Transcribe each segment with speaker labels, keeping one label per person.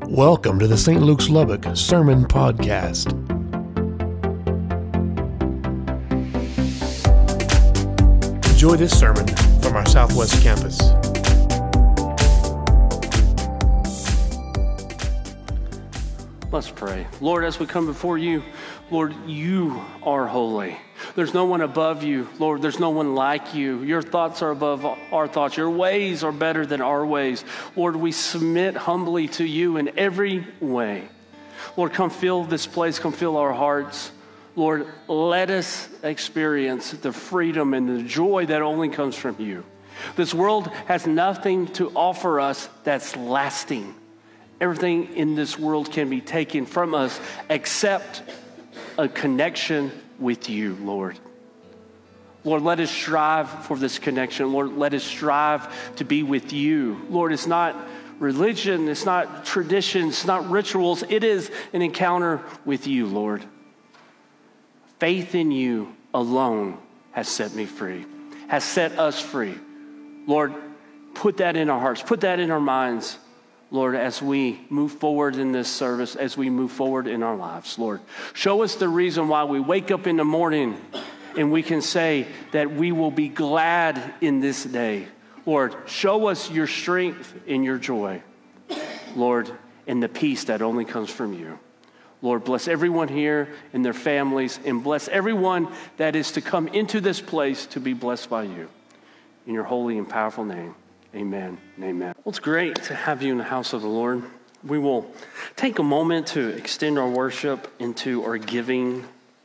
Speaker 1: Welcome to the St. Luke's Lubbock Sermon Podcast. Enjoy this sermon from our Southwest campus.
Speaker 2: Let's pray. Lord, as we come before you, Lord, you are holy. There's no one above you. Lord, there's no one like you. Your thoughts are above our thoughts. Your ways are better than our ways. Lord, we submit humbly to you in every way. Lord, come fill this place. Come fill our hearts. Lord, let us experience the freedom and the joy that only comes from you. This world has nothing to offer us that's lasting. Everything in this world can be taken from us except a connection with you, Lord. Lord, let us strive for this connection. Lord, let us strive to be with you. Lord, it's not religion, it's not tradition, it's not rituals. It is an encounter with you, Lord. Faith in you alone has set me free, has set us free. Lord, put that in our hearts, put that in our minds. Lord, as we move forward in this service, as we move forward in our lives, Lord, show us the reason why we wake up in the morning and we can say that we will be glad in this day. Lord, show us your strength and your joy, Lord, and the peace that only comes from you. Lord, bless everyone here and their families, and bless everyone that is to come into this place to be blessed by you. In your holy and powerful name. Amen and amen. Well, it's great to have you in the house of the Lord. We will take a moment to extend our worship into our giving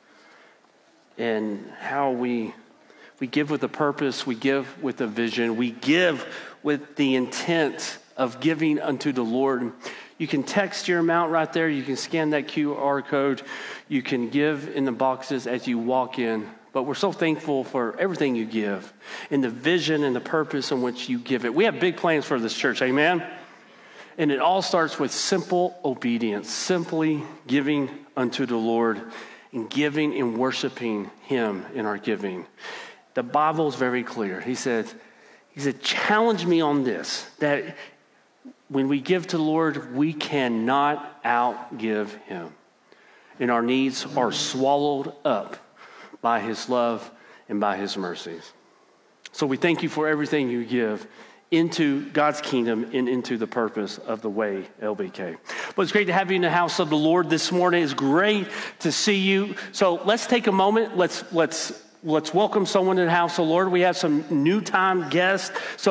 Speaker 2: and how we give with a purpose, we give with a vision, we give with the intent of giving unto the Lord. You can text your amount right there. You can scan that QR code. You can give in the boxes as you walk in. But we're so thankful for everything you give and the vision and the purpose in which you give it. We have big plans for this church, amen? And it all starts with simple obedience, simply giving unto the Lord and giving and worshiping him in our giving. The Bible is very clear. He said, challenge me on this, that when we give to the Lord, we cannot outgive him. And our needs are swallowed up by his love and by his mercies. So we thank you for everything you give into God's kingdom and into the purpose of the way LBK. But it's great to have you in the house of the Lord this morning. It's great to see you. So let's take a moment. Let's welcome someone in the house of the Lord. We have some new time guests.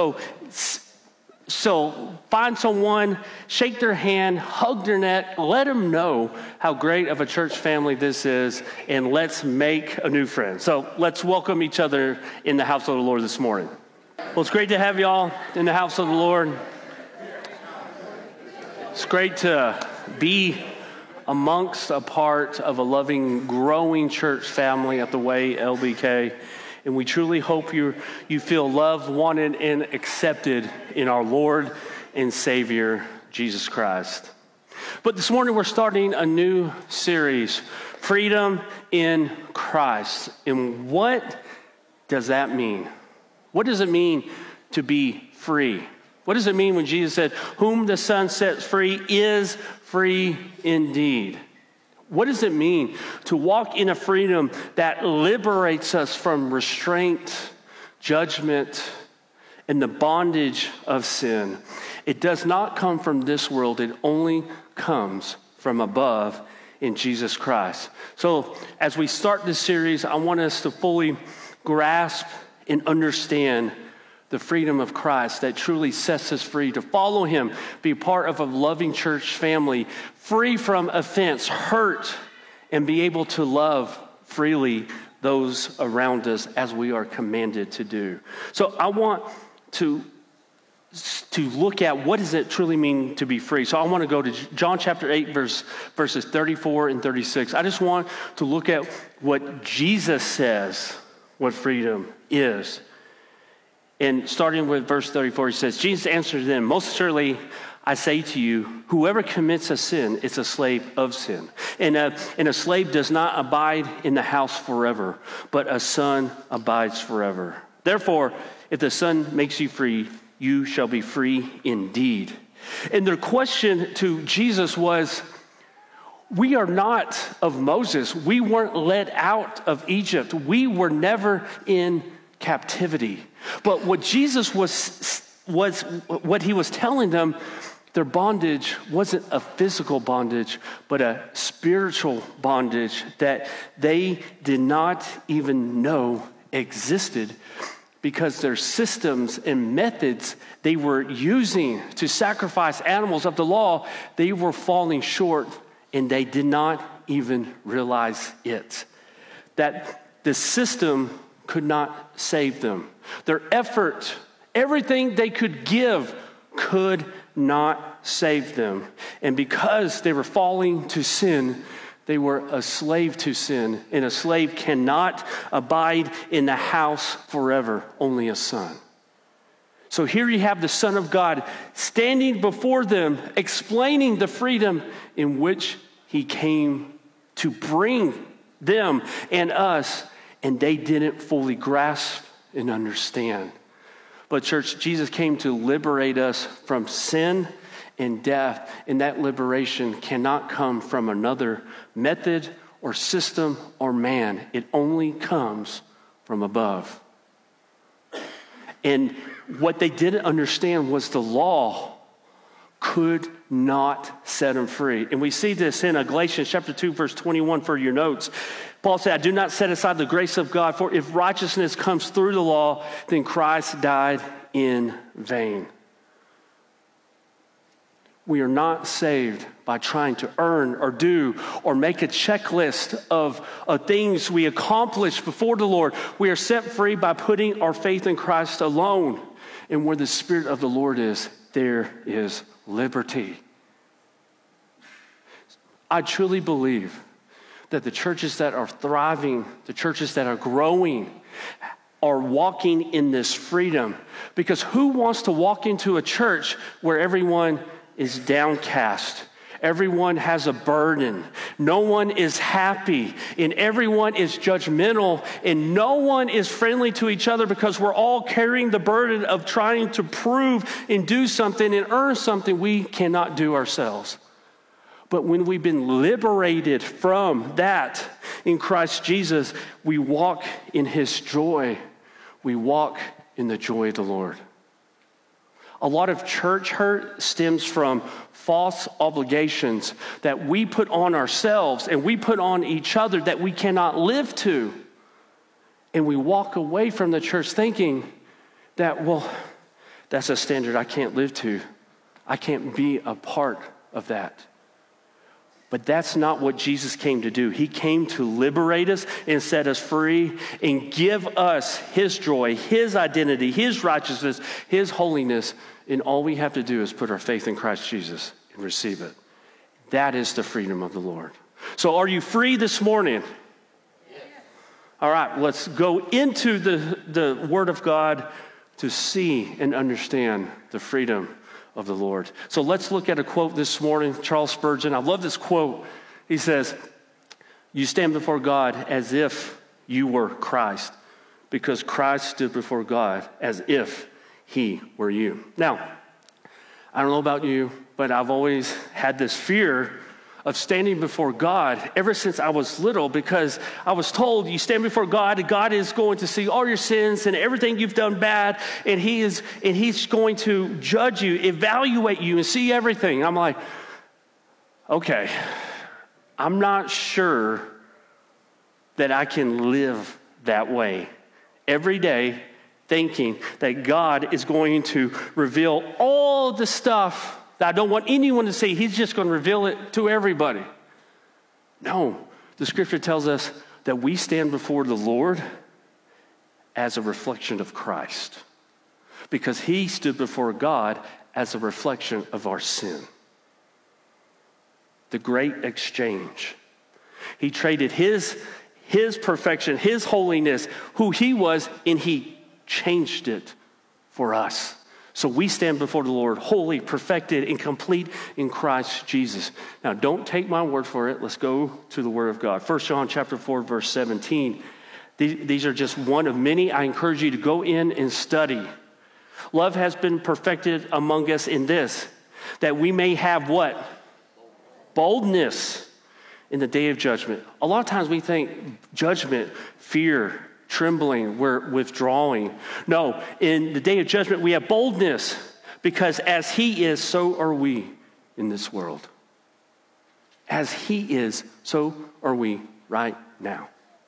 Speaker 2: So find someone, shake their hand, hug their neck, let them know how great of a church family this is, and let's make a new friend. So let's welcome each other in the house of the Lord this morning. Well, it's great to have y'all in the house of the Lord. It's great to be amongst a part of a loving, growing church family at the Way LBK. And we truly hope you feel loved, wanted, and accepted in our Lord and Savior, Jesus Christ. But this morning we're starting a new series, Freedom in Christ. And what does that mean? What does it mean to be free? What does it mean when Jesus said, whom the Son sets free is free indeed? What does it mean to walk in a freedom that liberates us from restraint, judgment, and the bondage of sin? It does not come from this world. It only comes from above in Jesus Christ. So as we start this series, I want us to fully grasp and understand the freedom of Christ that truly sets us free to follow him, be part of a loving church family, free from offense, hurt, and be able to love freely those around us as we are commanded to do. So I want to look at what does it truly mean to be free. So I want to go to John chapter 8, verses 34 and 36. I just want to look at what Jesus says what freedom is. And starting with verse 34, he says, Jesus answered them, most certainly I say to you, whoever commits a sin is a slave of sin. And a slave does not abide in the house forever, but a son abides forever. Therefore, if the Son makes you free, you shall be free indeed. And their question to Jesus was, we are not of Moses. We weren't led out of Egypt. We were never in captivity. But what Jesus was what he was telling them, their bondage wasn't a physical bondage, but a spiritual bondage that they did not even know existed, because their systems and methods they were using to sacrifice animals of the law, they were falling short, and they did not even realize it. That the system could not save them. Their effort, everything they could give, could not save them. And because they were falling to sin, they were a slave to sin. And a slave cannot abide in the house forever, only a son. So here you have the Son of God standing before them, explaining the freedom in which he came to bring them and us, and they didn't fully grasp and understand. But church, Jesus came to liberate us from sin and death, and that liberation cannot come from another method or system or man. It only comes from above. And what they didn't understand was the law could not set them free. And we see this in Galatians chapter 2, verse 21 for your notes. Paul said, I do not set aside the grace of God, for if righteousness comes through the law, then Christ died in vain. We are not saved by trying to earn or do or make a checklist of things we accomplish before the Lord. We are set free by putting our faith in Christ alone. And where the Spirit of the Lord is, there is liberty. I truly believe that the churches that are thriving, the churches that are growing, are walking in this freedom. Because who wants to walk into a church where everyone is downcast? Everyone has a burden. No one is happy, and everyone is judgmental, and no one is friendly to each other, because we're all carrying the burden of trying to prove and do something and earn something we cannot do ourselves. But when we've been liberated from that in Christ Jesus, we walk in his joy. We walk in the joy of the Lord. A lot of church hurt stems from false obligations that we put on ourselves and we put on each other that we cannot live to. And we walk away from the church thinking that, well, that's a standard I can't live to. I can't be a part of that. But that's not what Jesus came to do. He came to liberate us and set us free and give us his joy, his identity, his righteousness, his holiness. And all we have to do is put our faith in Christ Jesus and receive it. That is the freedom of the Lord. So are you free this morning? Yes. All right, let's go into the Word of God to see and understand the freedom of the Lord. So let's look at a quote this morning. Charles Spurgeon, I love this quote. He says, you stand before God as if you were Christ, because Christ stood before God as if he were you. Now, I don't know about you, but I've always had this fear of standing before God ever since I was little, because I was told you stand before God and God is going to see all your sins and everything you've done bad, and he's going to judge you, evaluate you, and see everything. And I'm like, okay, I'm not sure that I can live that way every day, thinking that God is going to reveal all the stuff that I don't want anyone to see. He's just going to reveal it to everybody. No, the scripture tells us that we stand before the Lord as a reflection of Christ, because he stood before God as a reflection of our sin. The great exchange. He traded his perfection, his holiness, who he was, and he changed it for us. So we stand before the Lord holy, perfected, and complete in Christ Jesus. Now, don't take my word for it. Let's go to the Word of God. 1 John chapter 4, verse 17. These are just one of many. I encourage you to go in and study. Love has been perfected among us in this, that we may have what? Boldness in the day of judgment. A lot of times we think judgment, fear, trembling, we're withdrawing. No, in the day of judgment we have boldness, because as he is, so are we in this world. As he is, so are we right now.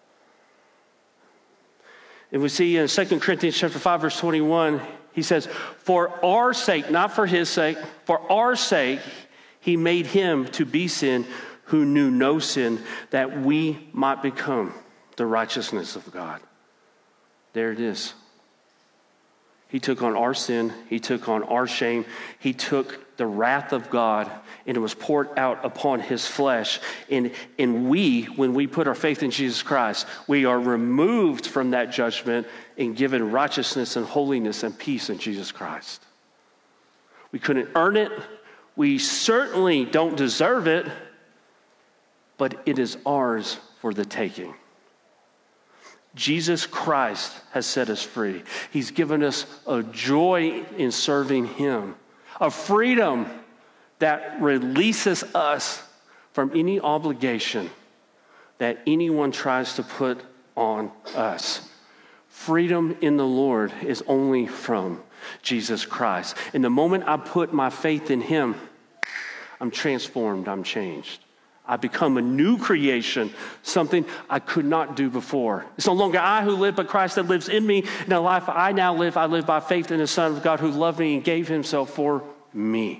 Speaker 2: And we see in 2 Corinthians chapter 5, verse 21, he says, for our sake, not for his sake, for our sake, he made him to be sin who knew no sin, that we might become the righteousness of God. There it is. He took on our sin. He took on our shame. He took the wrath of God, and it was poured out upon his flesh. And we, when we put our faith in Jesus Christ, we are removed from that judgment and given righteousness and holiness and peace in Jesus Christ. We couldn't earn it. We certainly don't deserve it, but it is ours for the taking. Jesus Christ has set us free. He's given us a joy in serving him, a freedom that releases us from any obligation that anyone tries to put on us. Freedom in the Lord is only from Jesus Christ. And the moment I put my faith in him, I'm transformed, I'm changed. I become a new creation, something I could not do before. It's no longer I who live, but Christ that lives in me. In the life I now live, I live by faith in the Son of God who loved me and gave himself for me.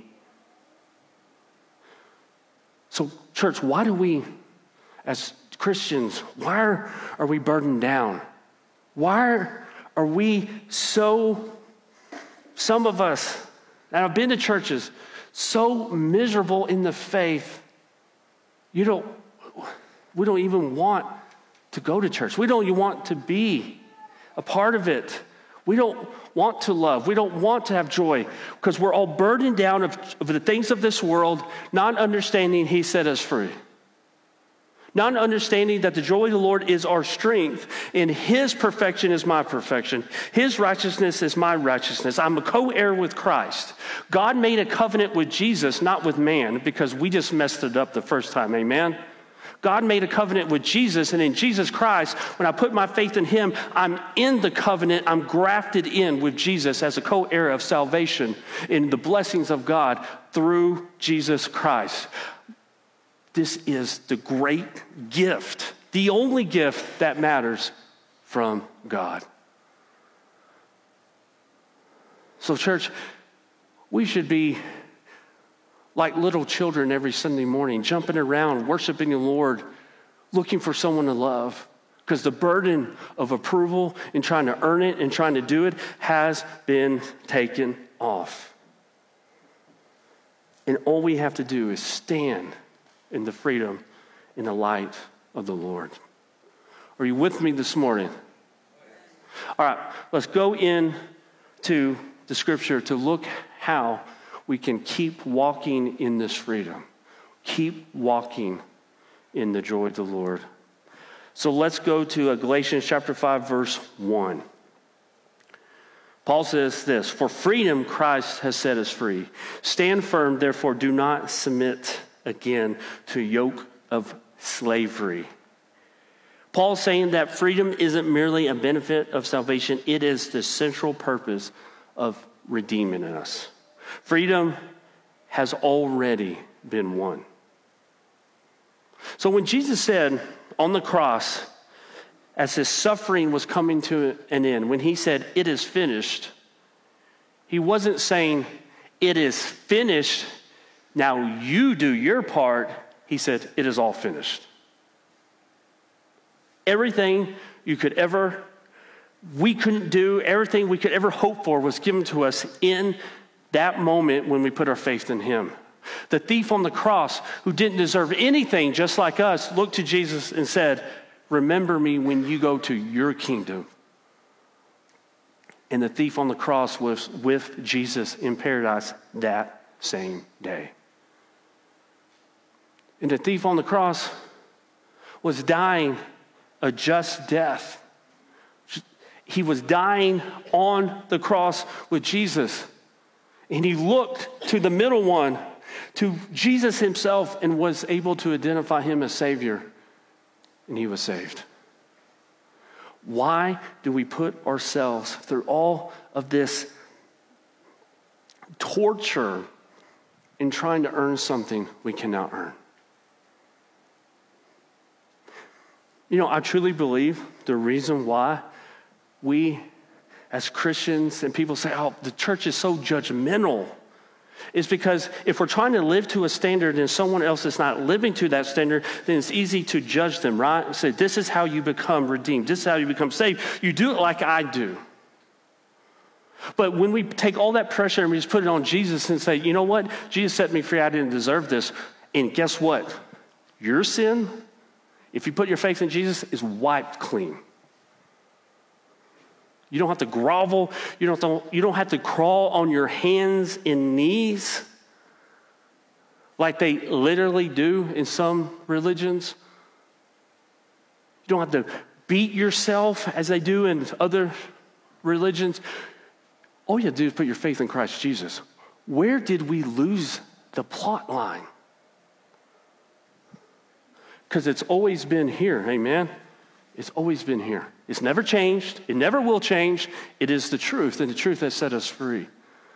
Speaker 2: So, church, why do we, as Christians, why are we burdened down? Why are we so, some of us, and I've been to churches, so miserable in the faith? We don't even want to go to church. We don't even want to be a part of it. We don't want to love. We don't want to have joy, because we're all burdened down of the things of this world, not understanding he set us free. Not understanding that the joy of the Lord is our strength, and his perfection is my perfection. His righteousness is my righteousness. I'm a co-heir with Christ. God made a covenant with Jesus, not with man, because we just messed it up the first time. Amen? God made a covenant with Jesus, and in Jesus Christ, when I put my faith in him, I'm in the covenant. I'm grafted in with Jesus as a co-heir of salvation in the blessings of God through Jesus Christ. This is the great gift, the only gift that matters from God. So, church, we should be like little children every Sunday morning, jumping around, worshiping the Lord, looking for someone to love, because the burden of approval and trying to earn it and trying to do it has been taken off. And all we have to do is stand in the freedom, in the light of the Lord. Are you with me this morning? All right, let's go into the scripture to look how we can keep walking in this freedom. Keep walking in the joy of the Lord. So let's go to Galatians chapter 5, verse 1. Paul says this, for freedom Christ has set us free. Stand firm, therefore do not submit again to yoke of slavery. Paul's saying that freedom isn't merely a benefit of salvation, it is the central purpose of redeeming us. Freedom has already been won. So when Jesus said on the cross, as his suffering was coming to an end, when he said, it is finished, he wasn't saying, it is finished, now you do your part. He said, it is all finished. Everything we couldn't do, everything we could ever hope for was given to us in that moment when we put our faith in him. The thief on the cross, who didn't deserve anything just like us, looked to Jesus and said, remember me when you go to your kingdom. And the thief on the cross was with Jesus in paradise that same day. And the thief on the cross was dying a just death. He was dying on the cross with Jesus. And he looked to the middle one, to Jesus himself, and was able to identify him as Savior. And he was saved. Why do we put ourselves through all of this torture in trying to earn something we cannot earn? You know, I truly believe the reason why we as Christians and people say, oh, the church is so judgmental, is because if we're trying to live to a standard and someone else is not living to that standard, then it's easy to judge them, right? Say, this is how you become redeemed. This is how you become saved. You do it like I do. But when we take all that pressure and we just put it on Jesus and say, you know what? Jesus set me free. I didn't deserve this. And guess what? Your sin, if you put your faith in Jesus, is wiped clean. You don't have to grovel. You don't have to crawl on your hands and knees like they literally do in some religions. You don't have to beat yourself as they do in other religions. All you have to do is put your faith in Christ Jesus. Where did we lose the plot line? Because it's always been here, amen? It's always been here. It's never changed. It never will change. It is the truth, and the truth has set us free.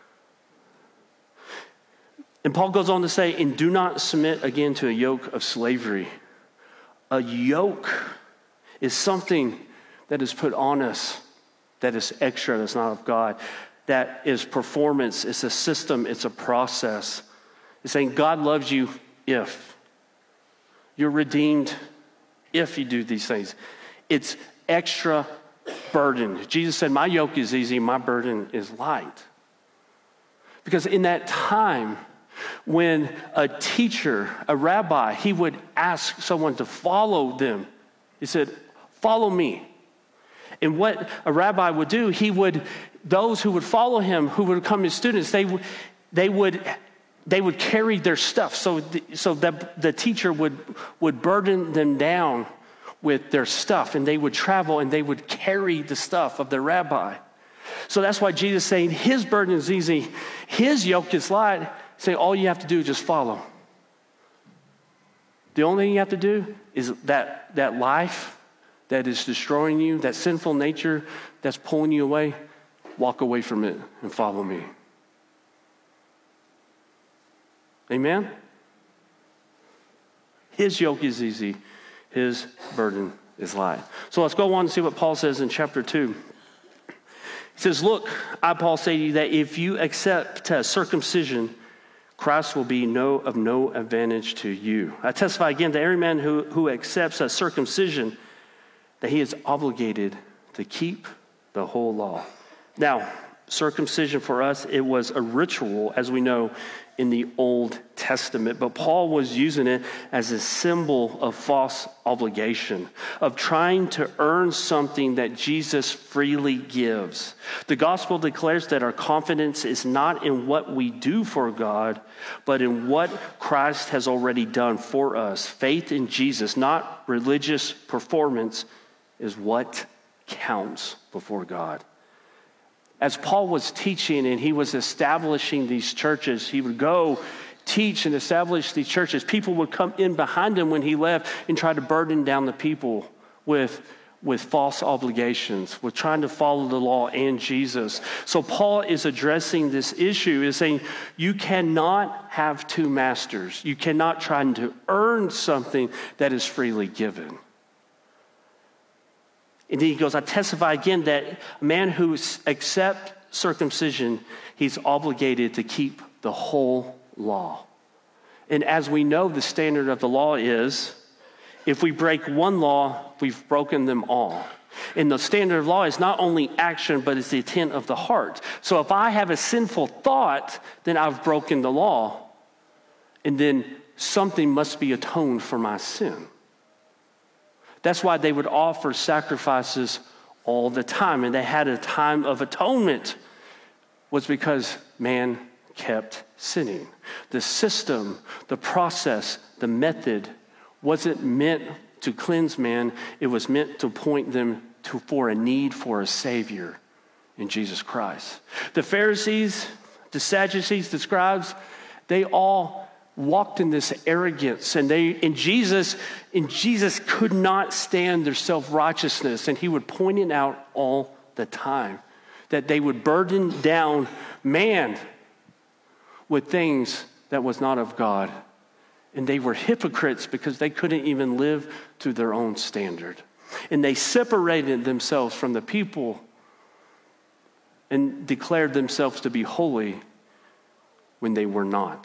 Speaker 2: And Paul goes on to say, and do not submit again to a yoke of slavery. A yoke is something that is put on us that is extra, that's not of God. That is performance. It's a system. It's a process. It's saying God loves you if. You're redeemed if you do these things. It's extra burden. Jesus said, my yoke is easy, my burden is light. Because in that time, when a teacher, a rabbi, he would ask someone to follow them. He said, follow me. And what a rabbi would do, those who would follow him, who would become his students, they would carry their stuff. So that the teacher would burden them down with their stuff, and they would travel and they would carry the stuff of the rabbi. So that's why Jesus is saying his burden is easy, his yoke is light, saying all you have to do is just follow. The only thing you have to do is that life that is destroying you, that sinful nature that's pulling you away, walk away from it and follow me. Amen? His yoke is easy. His burden is light. So let's go on and see what Paul says in chapter 2. He says, look, I, Paul, say to you that if you accept circumcision, Christ will be of no advantage to you. I testify again that every man who accepts a circumcision, that he is obligated to keep the whole law. Now, circumcision for us, it was a ritual, as we know, in the Old Testament. But Paul was using it as a symbol of false obligation, of trying to earn something that Jesus freely gives. The gospel declares that our confidence is not in what we do for God, but in what Christ has already done for us. Faith in Jesus, not religious performance, is what counts before God. As Paul was teaching and he was establishing these churches, he would go teach and establish these churches. People would come in behind him when he left and try to burden down the people with false obligations, with trying to follow the law and Jesus. So Paul is addressing this issue, is saying you cannot have two masters. You cannot try to earn something that is freely given. And then he goes, I testify again that a man who accepts circumcision, he's obligated to keep the whole law. And as we know, the standard of the law is, if we break one law, we've broken them all. And the standard of law is not only action, but it's the intent of the heart. So if I have a sinful thought, then I've broken the law. And then something must be atoned for my sin. That's why they would offer sacrifices all the time. And they had a time of atonement, was because man kept sinning. The system, the process, the method wasn't meant to cleanse man. It was meant to point them for a need for a Savior in Jesus Christ. The Pharisees, The Sadducees, the scribes, they all walked in this arrogance, and Jesus could not stand their self-righteousness, and he would point it out all the time, that they would burden down man with things that was not of God. And they were hypocrites because they couldn't even live to their own standard. And they separated themselves from the people and declared themselves to be holy when they were not.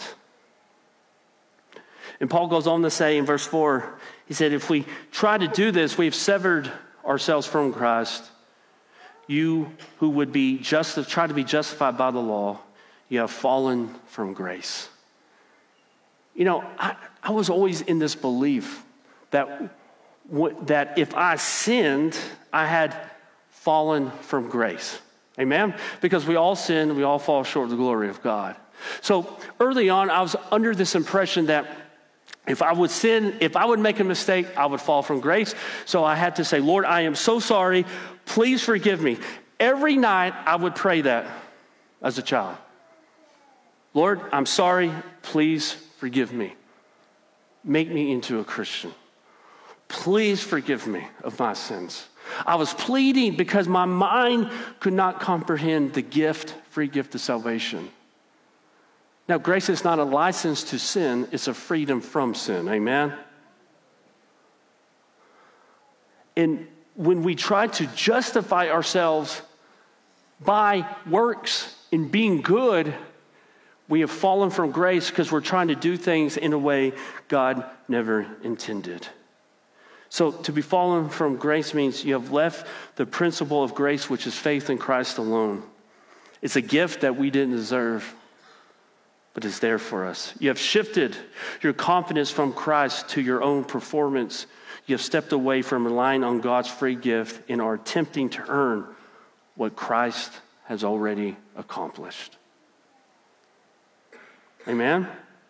Speaker 2: And Paul goes on to say in verse 4, he said, if we try to do this, we've severed ourselves from Christ. You who would try to be justified by the law, you have fallen from grace. You know, I was always in this belief that if I sinned, I had fallen from grace. Amen? Because we all sin, we all fall short of the glory of God. So early on, I was under this impression that if I would sin, if I would make a mistake, I would fall from grace. So I had to say, Lord, I am so sorry. Please forgive me. Every night I would pray that as a child. Lord, I'm sorry. Please forgive me. Make me into a Christian. Please forgive me of my sins. I was pleading because my mind could not comprehend the free gift of salvation. Now, grace is not a license to sin, it's a freedom from sin. Amen? And when we try to justify ourselves by works in being good, we have fallen from grace because we're trying to do things in a way God never intended. So to be fallen from grace means you have left the principle of grace, which is faith in Christ alone. It's a gift that we didn't deserve, but it's there for us. You have shifted your confidence from Christ to your own performance. You have stepped away from relying on God's free gift and are attempting to earn what Christ has already accomplished. Amen?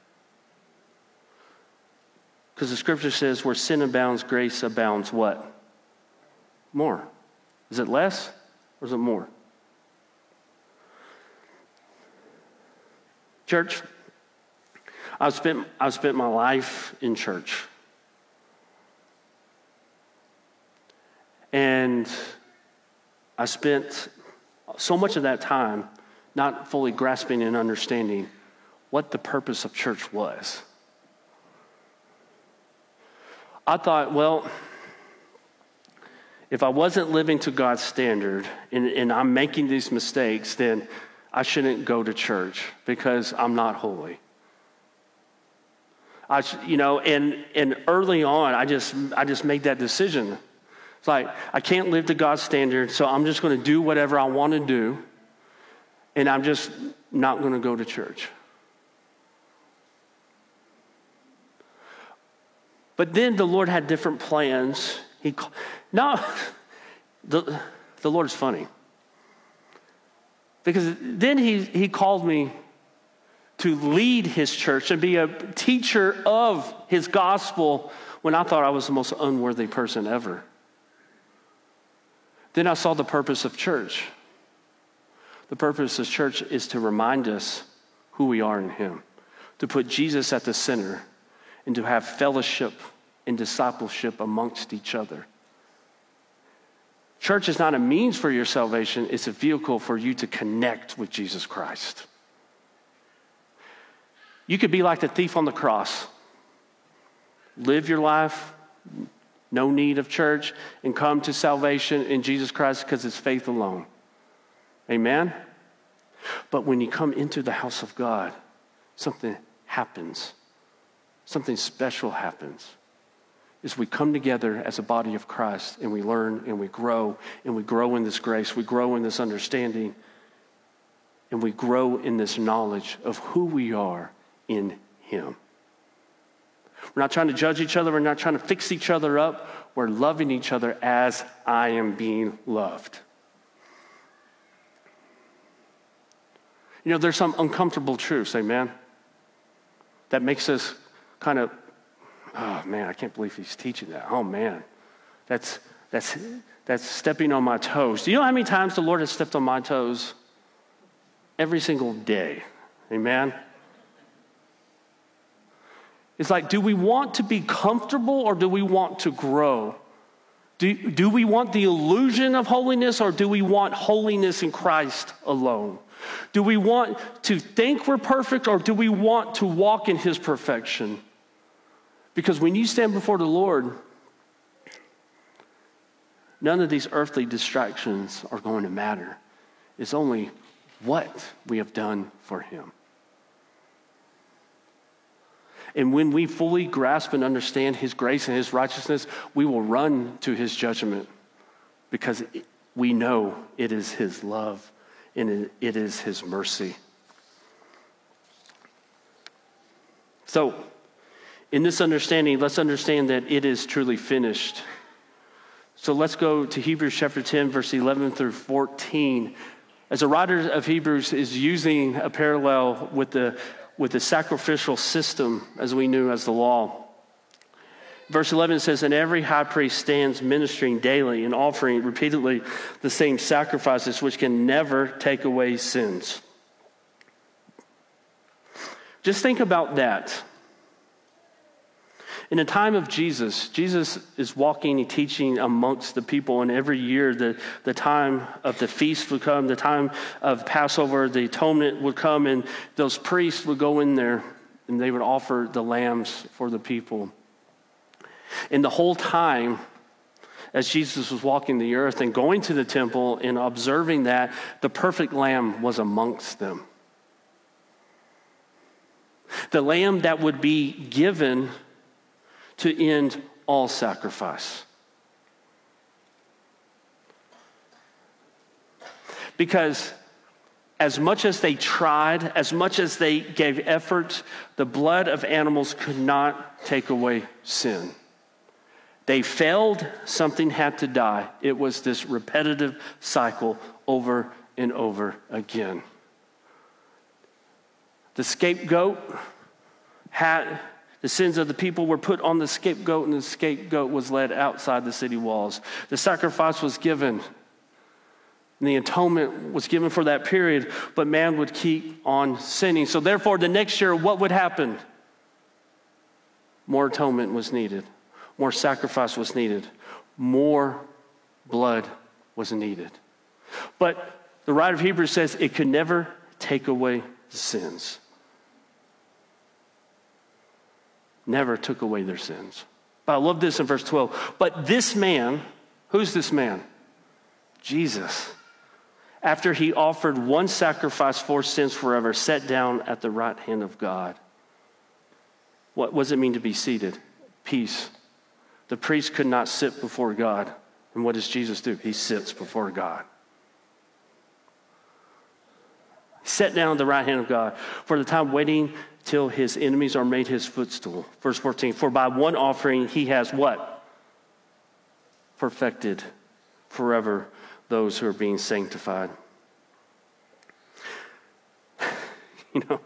Speaker 2: Because the scripture says where sin abounds, grace abounds what? More. Is it less or is it more? Church, I've spent my life in church. And I spent so much of that time not fully grasping and understanding what the purpose of church was. I thought, well, if I wasn't living to God's standard and I'm making these mistakes, then I shouldn't go to church because I'm not holy. And early on, I just made that decision. It's like, I can't live to God's standard, so I'm just going to do whatever I want to do, and I'm just not going to go to church. But then the Lord had different plans. The Lord's funny. Because then he called me to lead his church and be a teacher of his gospel when I thought I was the most unworthy person ever. Then I saw the purpose of church. The purpose of church is to remind us who we are in him, to put Jesus at the center, and to have fellowship and discipleship amongst each other. Church is not a means for your salvation, it's a vehicle for you to connect with Jesus Christ. You could be like the thief on the cross. Live your life, no need of church, and come to salvation in Jesus Christ because it's faith alone. Amen? But when you come into the house of God, something happens. Something special happens. Is we come together as a body of Christ and we learn and we grow in this grace, we grow in this understanding, and we grow in this knowledge of who we are in him. We're not trying to judge each other, we're not trying to fix each other up, we're loving each other as I am being loved. You know, there's some uncomfortable truths, amen, that makes us kind of, oh man, I can't believe he's teaching that. Oh man, that's stepping on my toes. Do you know how many times the Lord has stepped on my toes? every single day. Amen? It's like, do we want to be comfortable or do we want to grow? Do we want the illusion of holiness or do we want holiness in Christ alone? Do we want to think we're perfect or do we want to walk in his perfection? Because when you stand before the Lord, none of these earthly distractions are going to matter. It's only what we have done for him. And when we fully grasp and understand his grace and his righteousness, we will run to his judgment because we know it is his love and it is his mercy. So, in this understanding, let's understand that it is truly finished. So let's go to Hebrews chapter 10, verse 11 through 14. As a writer of Hebrews is using a parallel with the sacrificial system as we knew as the law. Verse 11 says, and every high priest stands ministering daily and offering repeatedly the same sacrifices which can never take away sins. Just think about that. In the time of Jesus, Jesus is walking and teaching amongst the people, and every year the time of the feast would come, the time of Passover, the atonement would come, and those priests would go in there and they would offer the lambs for the people. And the whole time, as Jesus was walking the earth and going to the temple and observing that, the perfect lamb was amongst them. The lamb that would be given to end all sacrifice. Because as much as they tried, as much as they gave effort, the blood of animals could not take away sin. They failed, something had to die. It was this repetitive cycle over and over again. The scapegoat had... The sins of the people were put on the scapegoat, and the scapegoat was led outside the city walls. The sacrifice was given, and the atonement was given for that period, but man would keep on sinning. So therefore, the next year, what would happen? More atonement was needed. More sacrifice was needed. More blood was needed. But the writer of Hebrews says it could never take away the sins. Never took away their sins. But I love this in verse 12. But this man, who's this man? Jesus. After he offered one sacrifice for sins forever, sat down at the right hand of God. What does it mean to be seated? Peace. The priest could not sit before God. And what does Jesus do? He sits before God. He sat down at the right hand of God for the time waiting till his enemies are made his footstool. Verse 14, for by one offering he has what? Perfected forever those who are being sanctified. You know,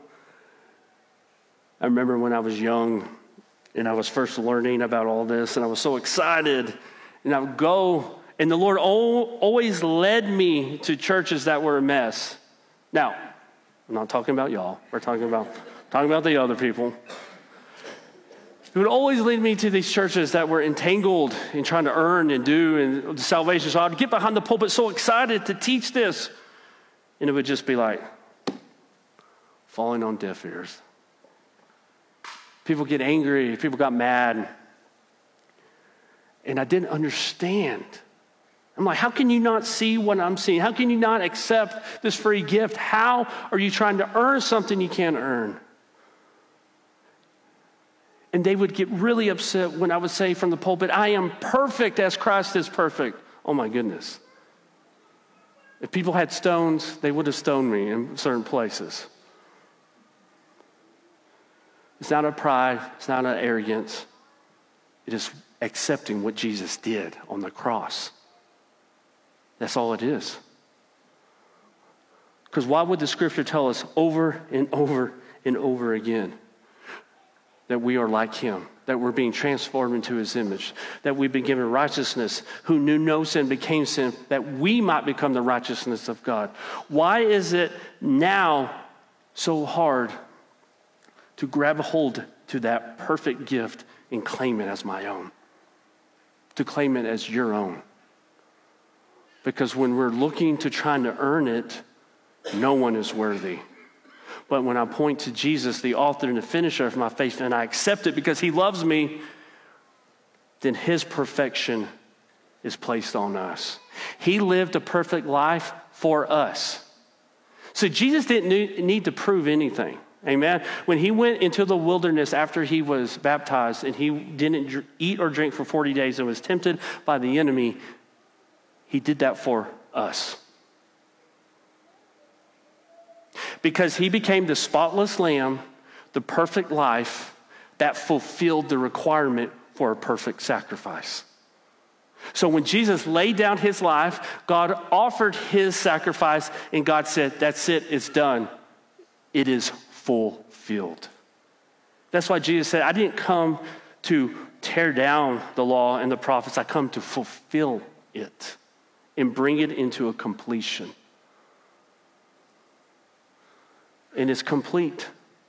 Speaker 2: I remember when I was young and I was first learning about all this and I was so excited and I would go and the Lord always led me to churches that were a mess. Now, I'm not talking about y'all. We're talking about the other people. He would always lead me to these churches that were entangled in trying to earn and do and the salvation. So I'd get behind the pulpit so excited to teach this. And it would just be like falling on deaf ears. People get angry. People got mad. And I didn't understand. I'm like, how can you not see what I'm seeing? How can you not accept this free gift? How are you trying to earn something you can't earn? And they would get really upset when I would say from the pulpit, I am perfect as Christ is perfect. Oh my goodness. If people had stones, they would have stoned me in certain places. It's not a pride. It's not an arrogance. It is accepting what Jesus did on the cross. That's all it is. Because why would the scripture tell us over and over and over again that we are like him, that we're being transformed into his image, that we've been given righteousness, who knew no sin became sin, that we might become the righteousness of God. Why is it now so hard to grab a hold to that perfect gift and claim it as my own, to claim it as your own? Because when we're looking to trying to earn it, no one is worthy. But when I point to Jesus, the author and the finisher of my faith, and I accept it because he loves me, then his perfection is placed on us. He lived a perfect life for us. So Jesus didn't need to prove anything. Amen. When he went into the wilderness after he was baptized and he didn't eat or drink for 40 days and was tempted by the enemy, he did that for us. Because he became the spotless lamb, the perfect life that fulfilled the requirement for a perfect sacrifice. So when Jesus laid down his life, God offered his sacrifice, and God said, that's it, it's done. It is fulfilled. That's why Jesus said, I didn't come to tear down the law and the prophets. I come to fulfill it and bring it into a completion. And it's complete.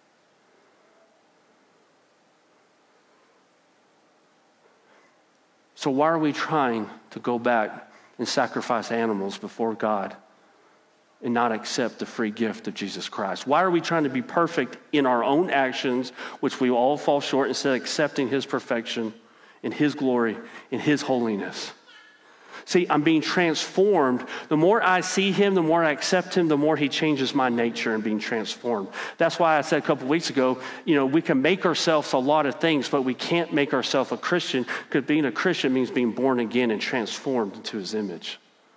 Speaker 2: So why are we trying to go back and sacrifice animals before God and not accept the free gift of Jesus Christ? Why are we trying to be perfect in our own actions, which we all fall short, instead of accepting his perfection and his glory and his holiness? See, I'm being transformed. The more I see him, the more I accept him, the more he changes my nature and being transformed. That's why I said a couple of weeks ago, we can make ourselves a lot of things, but we can't make ourselves a Christian, because being a Christian means being born again and transformed into his image.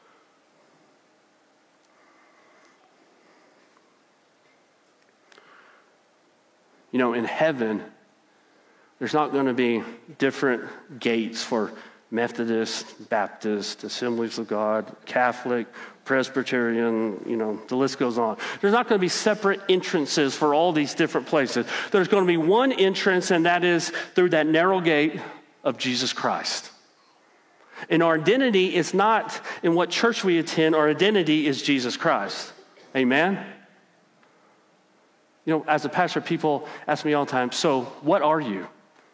Speaker 2: In heaven, there's not going to be different gates for Methodist, Baptist, Assemblies of God, Catholic, Presbyterian, the list goes on. There's not going to be separate entrances for all these different places. There's going to be one entrance, and that is through that narrow gate of Jesus Christ. And our identity is not in what church we attend. Our identity is Jesus Christ. Amen? As a pastor, people ask me all the time, so what are you?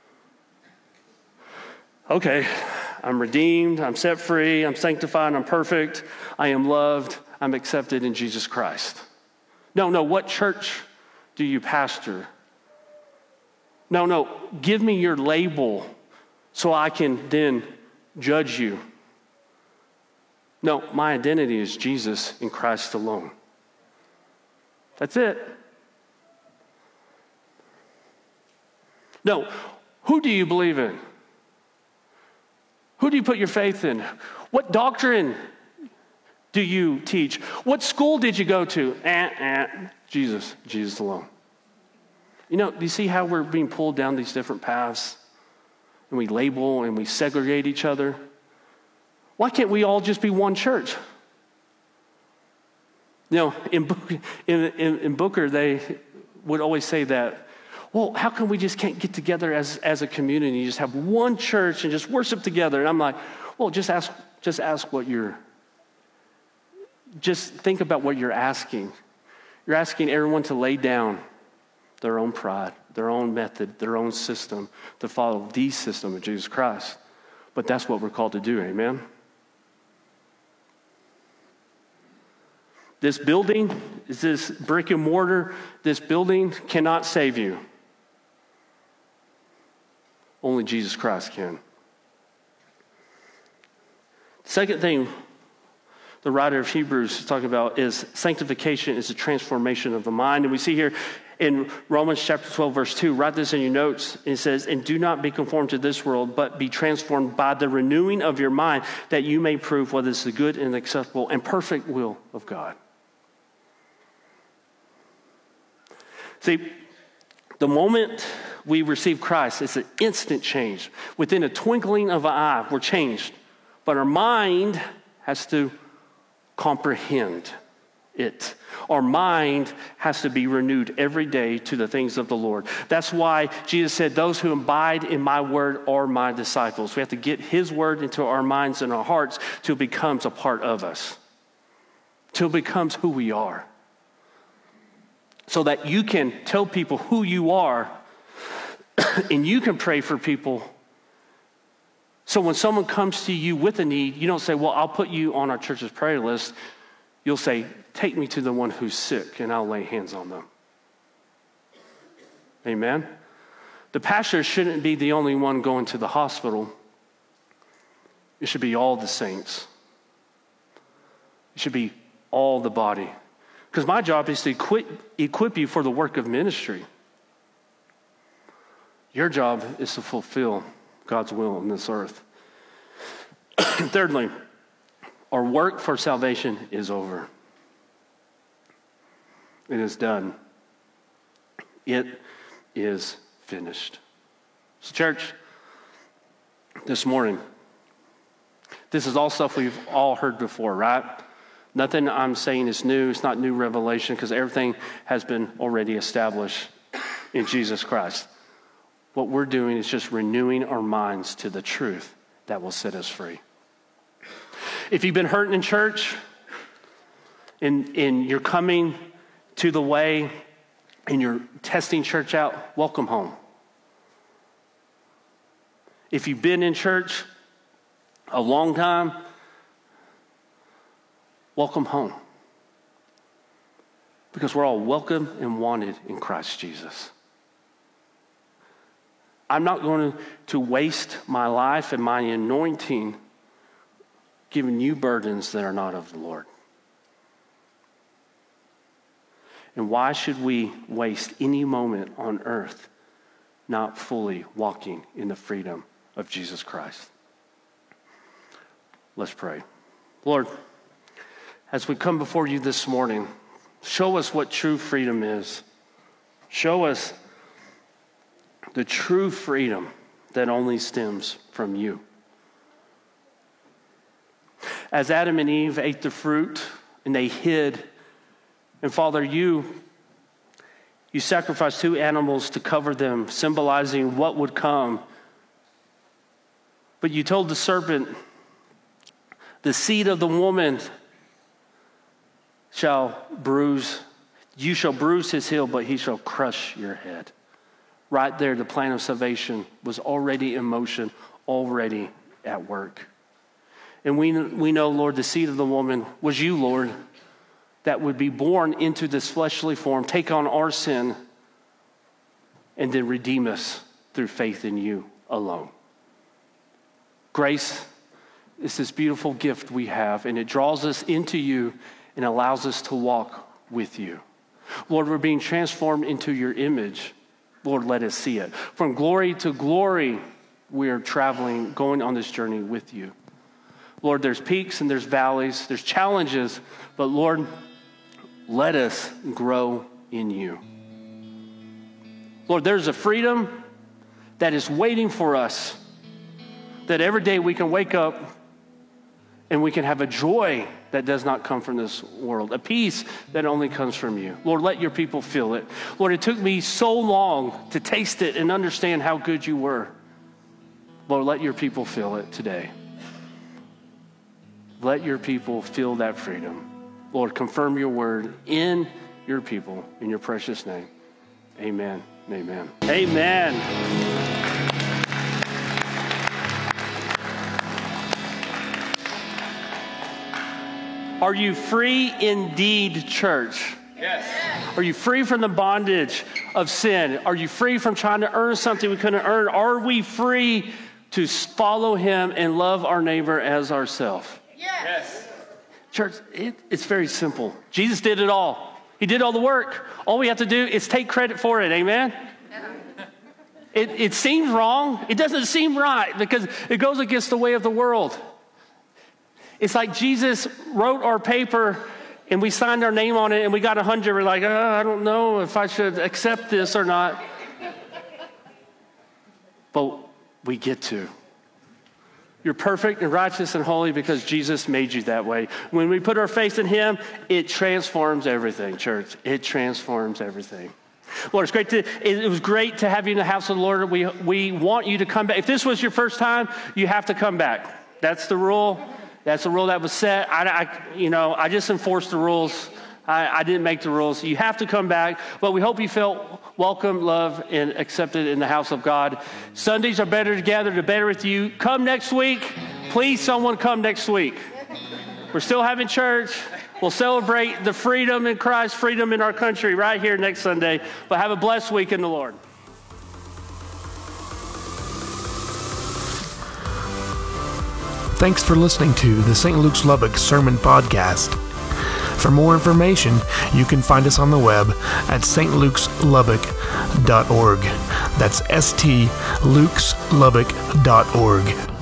Speaker 2: Okay, I'm redeemed, I'm set free, I'm sanctified, I'm perfect, I am loved, I'm accepted in Jesus Christ. No, what church do you pastor? No, give me your label so I can then judge you. No, my identity is Jesus in Christ alone. That's it. No, who do you believe in? Who do you put your faith in? What doctrine do you teach? What school did you go to? Jesus alone. Do you see how we're being pulled down these different paths? And we label and we segregate each other? Why can't we all just be one church? In Booker, they would always say that, well, how come we just can't get together as a community, just have one church and just worship together? And I'm like, well, just ask just think about what you're asking. You're asking everyone to lay down their own pride, their own method, their own system to follow the system of Jesus Christ. But that's what we're called to do, amen? This building, is this brick and mortar, this building cannot save you. Only Jesus Christ can. Second thing the writer of Hebrews is talking about is sanctification is a transformation of the mind. And we see here in Romans chapter 12, verse 2, write this in your notes. It says, and do not be conformed to this world, but be transformed by the renewing of your mind, that you may prove what is the good and acceptable and perfect will of God. See, the moment we receive Christ, it's an instant change. Within a twinkling of an eye, we're changed. But our mind has to comprehend it. Our mind has to be renewed every day to the things of the Lord. That's why Jesus said, those who abide in my word are my disciples. We have to get his word into our minds and our hearts till it becomes a part of us, till it becomes who we are, so that you can tell people who you are and you can pray for people. So when someone comes to you with a need, you don't say, well, I'll put you on our church's prayer list. You'll say, take me to the one who's sick and I'll lay hands on them. Amen? The pastor shouldn't be the only one going to the hospital. It should be all the saints. It should be all the body. Because my job is to equip you for the work of ministry. Your job is to fulfill God's will on this earth. Thirdly, our work for salvation is over. It is done. It is finished. So, church, this morning, this is all stuff we've all heard before, right? Nothing I'm saying is new. It's not new revelation because everything has been already established in Jesus Christ. What we're doing is just renewing our minds to the truth that will set us free. If you've been hurting in church and you're coming to the way and you're testing church out, welcome home. If you've been in church a long time, welcome home. Because we're all welcome and wanted in Christ Jesus. I'm not going to waste my life and my anointing giving you burdens that are not of the Lord. And why should we waste any moment on earth not fully walking in the freedom of Jesus Christ? Let's pray. Lord, as we come before you this morning, show us what true freedom is. Show us the true freedom that only stems from you. As Adam and Eve ate the fruit and they hid, and Father, you sacrificed 2 animals to cover them, symbolizing what would come. But you told the serpent, the seed of the woman you shall bruise his heel, but he shall crush your head. Right there, the plan of salvation was already in motion, already at work. And we know, Lord, the seed of the woman was you, Lord, that would be born into this fleshly form, take on our sin, and then redeem us through faith in you alone. Grace is this beautiful gift we have, and it draws us into you and allows us to walk with you. Lord, we're being transformed into your image. Lord, let us see it. From glory to glory, we are traveling, going on this journey with you. Lord, there's peaks and there's valleys, there's challenges, but Lord, let us grow in you. Lord, there's a freedom that is waiting for us, that every day we can wake up and we can have a joy that does not come from this world, a peace that only comes from you. Lord, let your people feel it. Lord, it took me so long to taste it and understand how good you were. Lord, let your people feel it today. Let your people feel that freedom. Lord, confirm your word in your people, in your precious name. Amen. Amen. Amen. Are you free indeed, church?
Speaker 3: Yes.
Speaker 2: Are you free from the bondage of sin? Are you free from trying to earn something we couldn't earn? Are we free to follow him and love our neighbor as ourselves?
Speaker 3: Yes.
Speaker 2: Church, it's very simple. Jesus did it all. He did all the work. All we have to do is take credit for it. Amen? It seems wrong. It doesn't seem right because it goes against the way of the world. It's like Jesus wrote our paper and we signed our name on it and we got 100. We're like, I don't know if I should accept this or not. But we get to. You're perfect and righteous and holy because Jesus made you that way. When we put our faith in him, it transforms everything, church. It transforms everything. Lord, it was great to have you in the house of the Lord. We want you to come back. If this was your first time, you have to come back. That's the rule. That's the rule that was set. I just enforced the rules. I didn't make the rules. You have to come back, but we hope you felt welcome, loved, and accepted in the house of God. Sundays are better together, to better with you. Come next week. Please, someone come next week. We're still having church. We'll celebrate the freedom in Christ, freedom in our country right here next Sunday. But have a blessed week in the Lord.
Speaker 1: Thanks for listening to the St. Luke's Lubbock Sermon Podcast. For more information, you can find us on the web at stlukesLubbock.org. That's stlukesLubbock.org.